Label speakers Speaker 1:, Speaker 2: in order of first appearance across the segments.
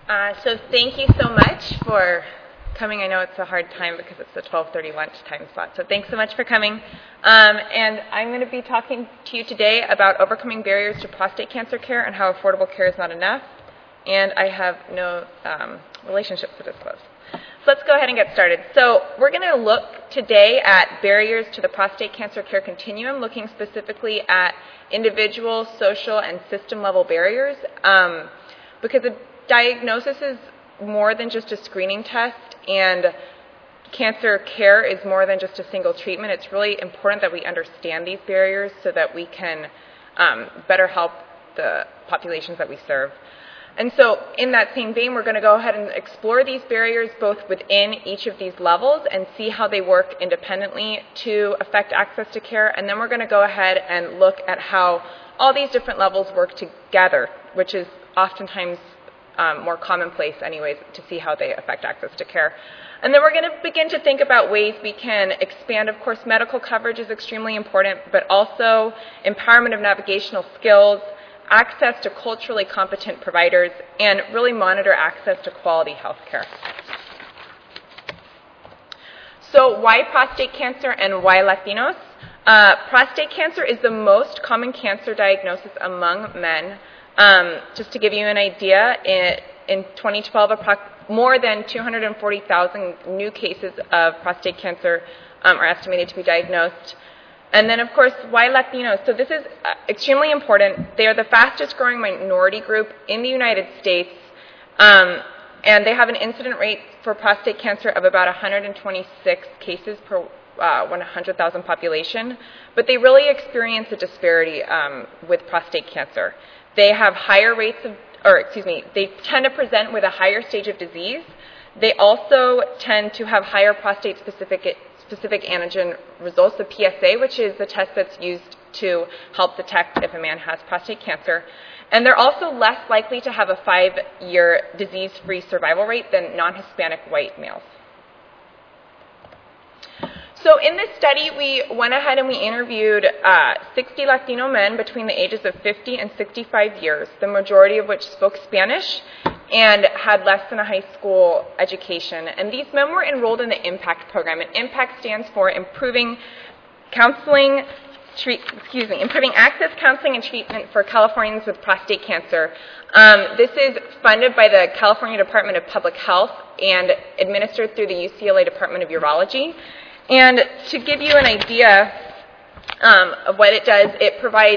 Speaker 1: So thank you so much for coming. I know it's a hard time because it's the 12:30 lunch time slot. So thanks so much for coming. And I'm going to be talking to you today about overcoming barriers to prostate cancer care and how affordable care is not enough. And I have no relationships to disclose. So let's go ahead and get started. So we're going to look today at barriers to the prostate cancer care continuum, looking specifically at individual, social, and system-level barriers. Because a diagnosis is more than just a screening test, and cancer care is more than just a single treatment. It's really important that we understand these barriers so that we can better help the populations that we serve. And so in that same vein, we're going to go ahead and explore these barriers both within each of these levels and see how they work independently to affect access to care. And then we're going to go ahead and look at how all these different levels work together, which is oftentimes more commonplace anyways, to see how they affect access to care. And then we're going to begin to think about ways we can expand. Of course, medical coverage is extremely important, but also empowerment of navigational skills, access to culturally competent providers, and really monitor access to quality health care. So why prostate cancer and why Latinos? Prostate cancer is the most common cancer diagnosis among men. Just to give you an idea, in 2012, more than 240,000 new cases of prostate cancer are estimated to be diagnosed. And then, of course, why Latinos? So this is extremely important. They are the fastest growing minority group in the United States, and they have an incident rate for prostate cancer of about 126 cases per 100,000 population. But they really experience a disparity with prostate cancer. They have higher rates of, they tend to present with a higher stage of disease. They also tend to have higher prostate-specific antigen results, the PSA, which is the test that's used to help detect if a man has prostate cancer. And they're also less likely to have a 5-year disease-free survival rate than non-Hispanic white males. So in this study, we went ahead and we interviewed 60 Latino men between the ages of 50 and 65 years, the majority of which spoke Spanish and had less than a high school education. And these men were enrolled in the IMPACT program. And IMPACT stands for Improving Improving Access, Counseling, and Treatment for Californians with Prostate Cancer. This is funded by the California Department of Public Health and administered through the UCLA Department of Urology. And to give you an idea of what it does, it provides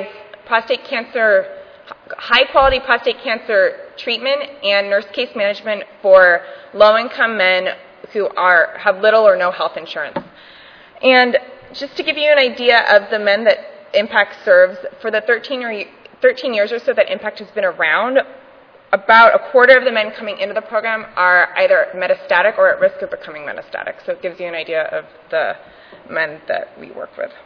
Speaker 1: high-quality prostate cancer treatment and nurse case management for low-income men who have little or no health insurance. And just to give you an idea of the men that IMPACT serves, for the 13 years or so that IMPACT has been around, about a quarter of the men coming into the program are either metastatic or at risk of becoming metastatic. So it gives you an idea of the men that we work with.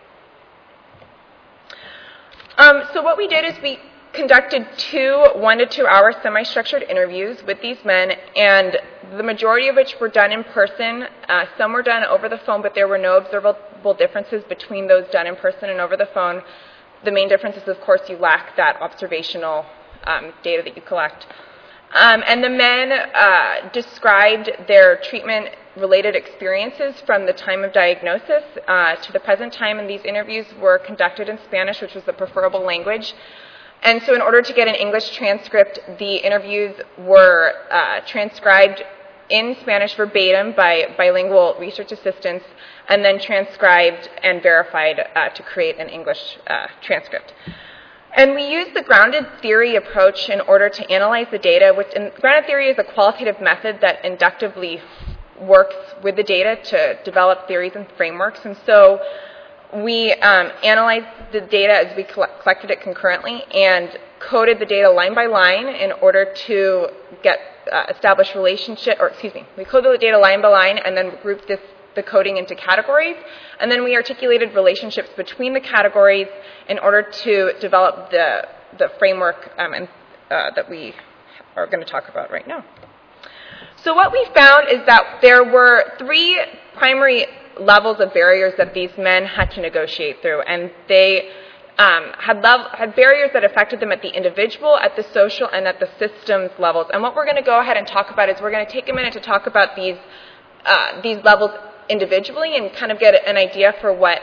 Speaker 1: So what we did is we conducted 1 to 2 hour semi-structured interviews with these men, and the majority of which were done in person. Some were done over the phone, but there were no observable differences between those done in person and over the phone. The main difference is, of course, you lack that observational data that you collect. And the men described their treatment-related experiences from the time of diagnosis to the present time, and these interviews were conducted in Spanish, which was the preferable language. And so in order to get an English transcript, the interviews were transcribed in Spanish verbatim by bilingual research assistants, and then transcribed and verified to create an English transcript. And we use the grounded theory approach in order to analyze the data. Grounded theory is a qualitative method that inductively works with the data to develop theories and frameworks. And so we analyzed the data as we collected it concurrently and coded the data line by line in order to establish relationship, we coded the data line by line and then grouped the coding into categories, and then we articulated relationships between the categories in order to develop the framework that we are going to talk about right now. So what we found is that there were 3 primary levels of barriers that these men had to negotiate through, and they had barriers that affected them at the individual, at the social, and at the systems levels. And what we're going to go ahead and talk about is we're going to take a minute to talk about these levels individually and kind of get an idea for what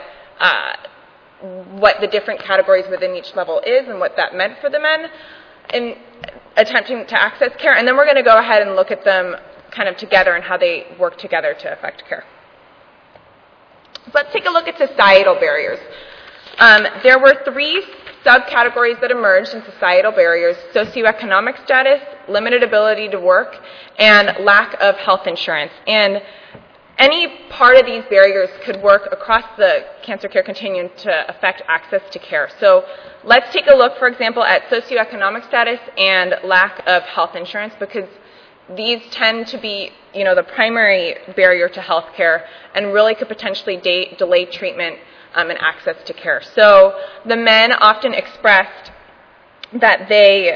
Speaker 1: the different categories within each level is and what that meant for the men in attempting to access care. And then we're going to go ahead and look at them kind of together and how they work together to affect care. So let's take a look at societal barriers. There were 3 subcategories that emerged in societal barriers: socioeconomic status, limited ability to work, and lack of health insurance. And any part of these barriers could work across the cancer care continuum to affect access to care. So let's take a look, for example, at socioeconomic status and lack of health insurance, because these tend to be, the primary barrier to health care and really could potentially delay treatment and access to care. So the men often expressed that they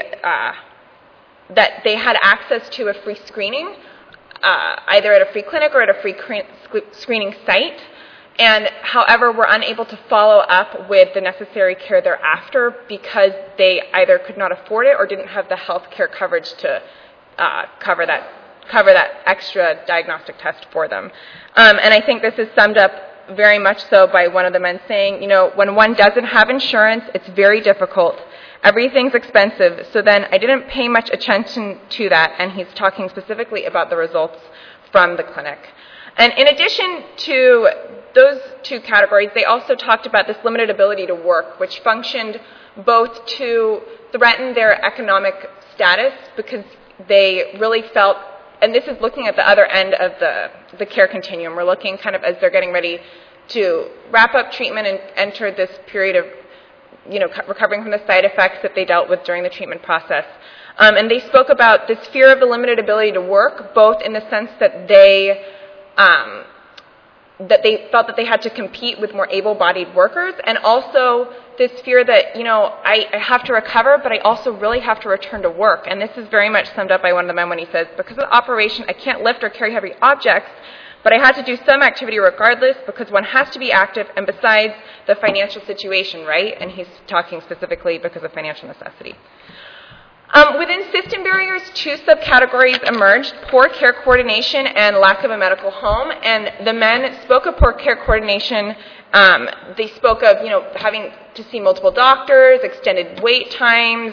Speaker 1: had access to a free screening, either at a free clinic or at a free screening site, and however were unable to follow up with the necessary care thereafter because they either could not afford it or didn't have the health care coverage to cover that extra diagnostic test for them. And I think this is summed up very much so by one of the men saying, when one doesn't have insurance, it's very difficult. Everything's expensive, so then I didn't pay much attention to that, and he's talking specifically about the results from the clinic. And in addition to those 2 categories, they also talked about this limited ability to work, which functioned both to threaten their economic status because they really felt, and this is looking at the other end of the care continuum. We're looking kind of as they're getting ready to wrap up treatment and enter this period of recovering from the side effects that they dealt with during the treatment process. And they spoke about this fear of the limited ability to work, both in the sense that they felt that they had to compete with more able-bodied workers, and also this fear that, I have to recover, but I also really have to return to work. And this is very much summed up by one of the men when he says, because of the operation, I can't lift or carry heavy objects, but I had to do some activity regardless because one has to be active, and besides the financial situation, right? And he's talking specifically because of financial necessity. Within system barriers, 2 subcategories emerged: poor care coordination and lack of a medical home. And the men spoke of poor care coordination. They spoke of, having to see multiple doctors, extended wait times,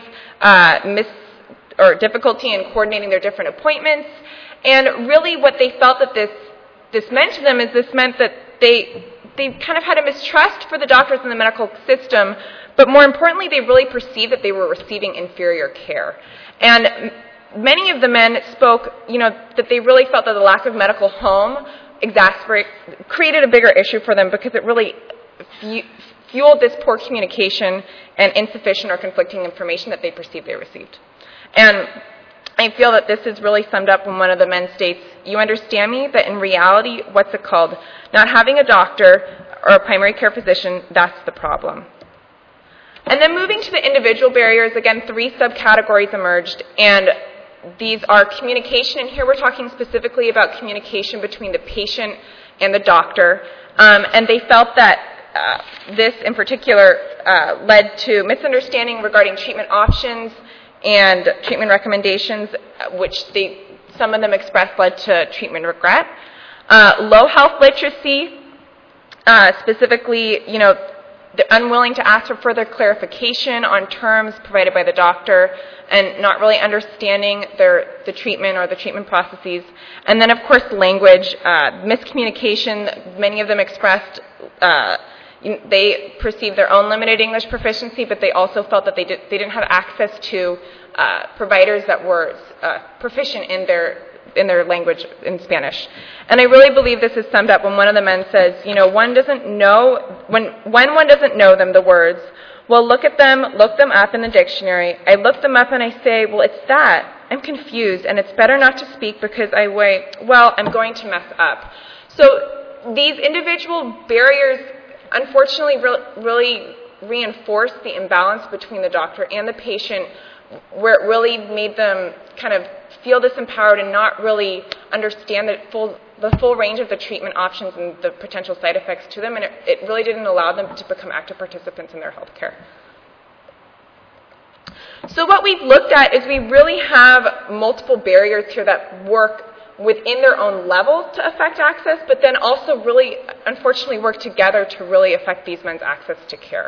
Speaker 1: difficulty in coordinating their different appointments. And really what they felt that this meant to them is this meant that they kind of had a mistrust for the doctors in the medical system, but more importantly, they really perceived that they were receiving inferior care. And many of the men spoke, that they really felt that the lack of medical home created a bigger issue for them because it really fueled this poor communication and insufficient or conflicting information that they perceived they received. And I feel that this is really summed up when one of the men states, "You understand me, that in reality, not having a doctor or a primary care physician, that's the problem." And then moving to the individual barriers, again, 3 subcategories emerged, and these are communication, and here we're talking specifically about communication between the patient and the doctor. And they felt that this in particular led to misunderstanding regarding treatment options and treatment recommendations, which some of them expressed led to treatment regret. Low health literacy, specifically, they're unwilling to ask for further clarification on terms provided by the doctor and not really understanding the treatment or the treatment processes. And then, of course, language, miscommunication. Many of them expressed they perceived their own limited English proficiency, but they also felt that they didn't have access to providers that were proficient in their language in Spanish. And I really believe this is summed up when one of the men says, when one doesn't know them, the words, well, look at them, look them up in the dictionary. I look them up and I say, well, it's that. I'm confused, and it's better not to speak because I'm going to mess up. So these individual barriers, unfortunately, really reinforce the imbalance between the doctor and the patient, where it really made them kind of feel disempowered and not really understand the full range of the treatment options and the potential side effects to them, and it really didn't allow them to become active participants in their health care. So what we've looked at is we really have multiple barriers here that work within their own level to affect access, but then also really, unfortunately, work together to really affect these men's access to care.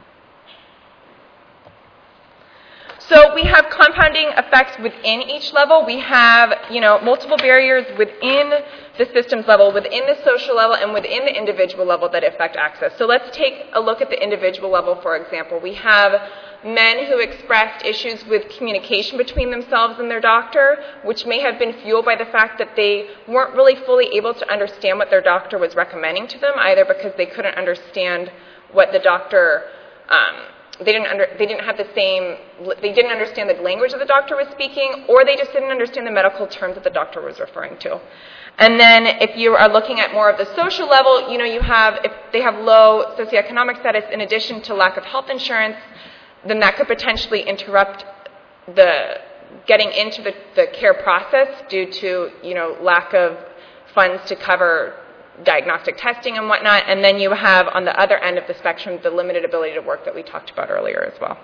Speaker 1: So we have compounding effects within each level. We have, multiple barriers within the systems level, within the social level, and within the individual level that affect access. So let's take a look at the individual level, for example. We have men who expressed issues with communication between themselves and their doctor, which may have been fueled by the fact that they weren't really fully able to understand what their doctor was recommending to them, either because they couldn't understand what the doctor they didn't understand the language that the doctor was speaking, or they just didn't understand the medical terms that the doctor was referring to. And then if you are looking at more of the social level, you have, if they have low socioeconomic status in addition to lack of health insurance, then that could potentially interrupt the getting into the care process due to, lack of funds to cover diagnostic testing and whatnot. And then you have, on the other end of the spectrum, the limited ability to work that we talked about earlier as well.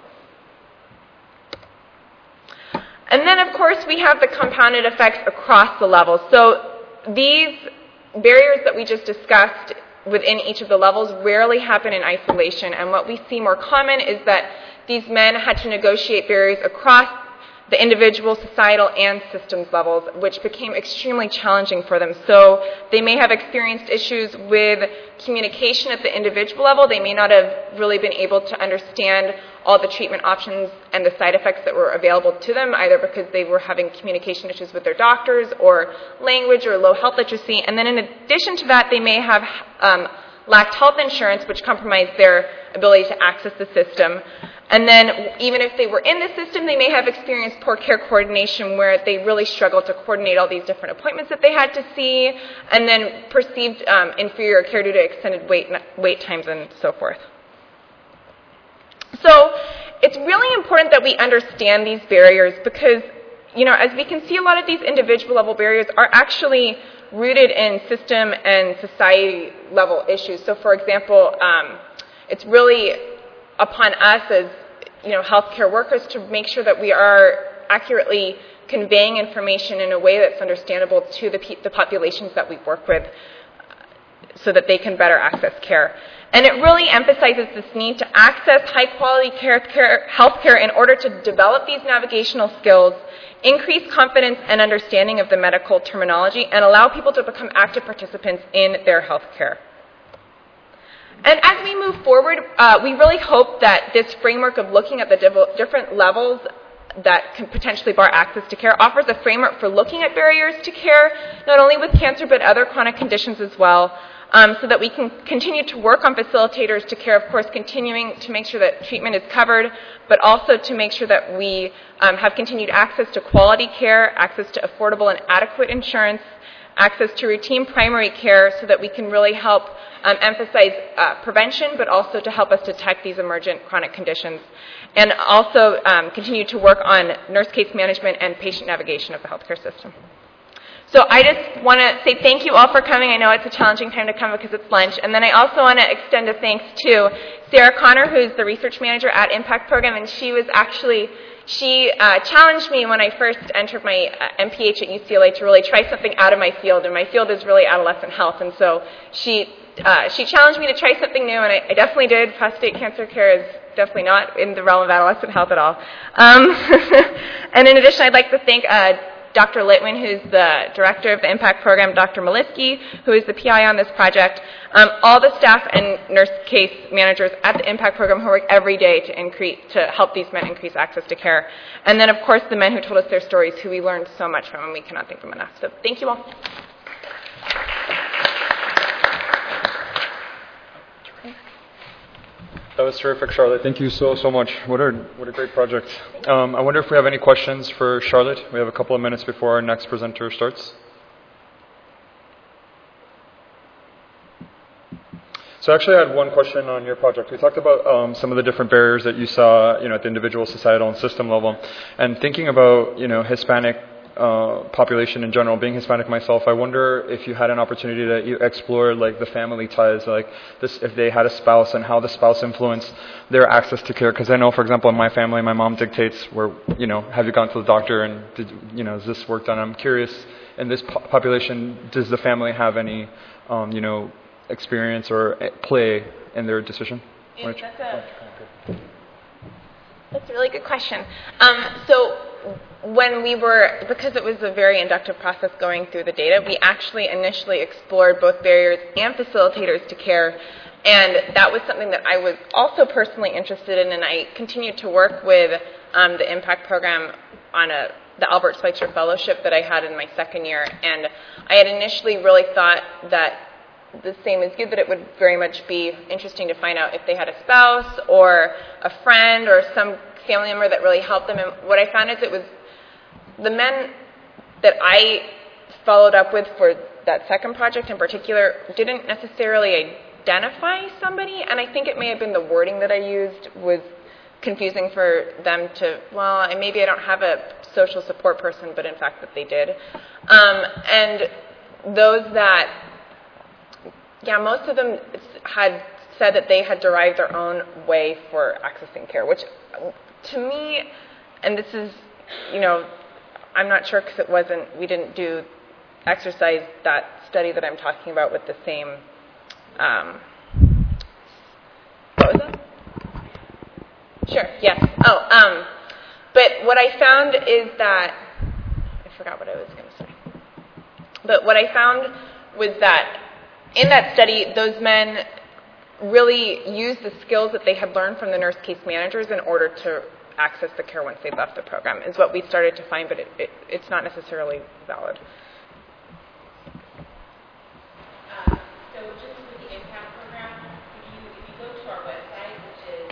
Speaker 1: And then, of course, we have the compounded effects across the levels. So these barriers that we just discussed within each of the levels rarely happen in isolation. And what we see more common is that these men had to negotiate barriers across the individual, societal, and systems levels, which became extremely challenging for them. So they may have experienced issues with communication at the individual level. They may not have really been able to understand all the treatment options and the side effects that were available to them, either because they were having communication issues with their doctors or language or low health literacy. And then in addition to that, they may have lacked health insurance, which compromised their ability to access the system. And then even if they were in the system, they may have experienced poor care coordination where they really struggled to coordinate all these different appointments that they had to see, and then perceived inferior care due to extended wait times and so forth. So it's really important that we understand these barriers because, as we can see, a lot of these individual level barriers are actually rooted in system and society level issues. So for example, it's really upon us as healthcare workers to make sure that we are accurately conveying information in a way that's understandable to the populations that we work with so that they can better access care. And it really emphasizes this need to access high-quality healthcare in order to develop these navigational skills, increase confidence and understanding of the medical terminology, and allow people to become active participants in their healthcare. And as we move forward, we really hope that this framework of looking at the different levels that can potentially bar access to care offers a framework for looking at barriers to care, not only with cancer but other chronic conditions as well, so that we can continue to work on facilitators to care, of course, continuing to make sure that treatment is covered, but also to make sure that we have continued access to quality care, access to affordable and adequate insurance, access to routine primary care so that we can really help emphasize prevention, but also to help us detect these emergent chronic conditions. And also continue to work on nurse case management and patient navigation of the healthcare system. So I just want to say thank you all for coming. I know it's a challenging time to come because it's lunch. And then I also want to extend a thanks to Sarah Connor, who's the research manager at Impact Program, and she challenged me when I first entered my MPH at UCLA to really try something out of my field, and my field is really adolescent health. And so she challenged me to try something new, and I definitely did. Prostate cancer care is definitely not in the realm of adolescent health at all. And in addition, I'd like to thank Dr. Litwin, who's the director of the Impact Program, Dr. Maliski, who is the PI on this project, all the staff and nurse case managers at the Impact Program who work every day to help these men increase access to care. And then, of course, the men who told us their stories, who we learned so much from, and we cannot thank them enough. So thank you all.
Speaker 2: That was terrific, Charlotte. Thank you so much. What a great project. I wonder if we have any questions for Charlotte. We have a couple of minutes before our next presenter starts. So actually, I had one question on your project. We talked about some of the different barriers that you saw, at the individual, societal, and system level. And thinking about, Hispanic population in general, being Hispanic myself, I wonder if you had an opportunity to explore like the family ties, like this, if they had a spouse and how the spouse influenced their access to care. Because I know, for example, in my family, my mom dictates where, have you gone to the doctor and is this work done? I'm curious, in this population, does the family have any, experience or play in their decision?
Speaker 1: That's a really good question. So when because it was a very inductive process going through the data, we actually initially explored both barriers and facilitators to care, and that was something that I was also personally interested in, and I continued to work with the Impact Program on the Albert Schweitzer Fellowship that I had in my second year, and I had initially really thought that the same as you, that it would very much be interesting to find out if they had a spouse or a friend or some family member that really helped them. And what I found is it was the men that I followed up with for that second project in particular didn't necessarily identify somebody, and I think it may have been the wording that I used was confusing for them to, maybe I don't have a social support person, but in fact that they did. And those that most of them had said that they had derived their own way for accessing care, which to me, and this is, I'm not sure because we didn't do exercise that study that I'm talking about with the same, what was that? Sure, yes. But what I found is that, I forgot what I was going to say. But what I found was that in that study, those men really used the skills that they had learned from the nurse case managers in order to access the care once they left the program, is what we started to find, but it's not necessarily valid.
Speaker 3: So just with the Impact Program, if you go to our website, which is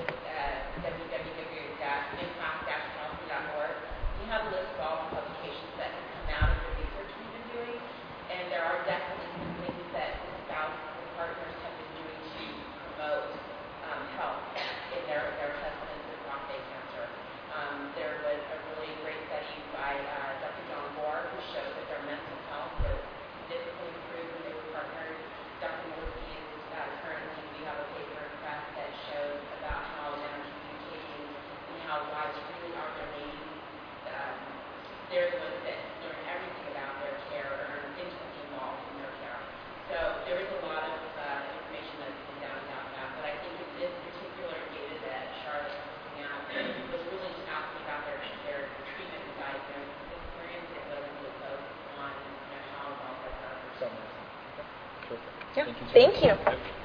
Speaker 3: www.impact-policy.org, we have a list of all the publications that have come out of the research we've been doing, and there are definitely some things that the spouses and partners have been doing to promote health in their husbands with prostate cancer. There was a really great study by Dr. John Gore who showed that their mental health was significantly improved when they were partnered. Dr. Morsky is currently, we have a paper in press that shows about how men are communicating and how wives really are their ladies. They're the ones that learn everything about their care or are intimately involved in their care. So there is a lot of information that's been down about that, but I think in this particular data that Charlotte was looking at was really just asking about their treatment and diagnosis experience. It wasn't really focused on how well they're done.
Speaker 1: Yeah, thank you.